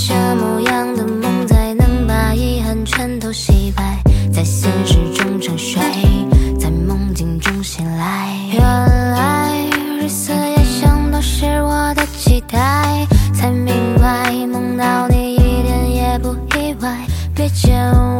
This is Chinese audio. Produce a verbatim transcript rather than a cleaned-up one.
什么样的梦才能把遗憾全都洗白？在现实中沉睡，在梦境中醒来。原来日思夜想都是我的期待，才明白梦到你一点也不意外。别见我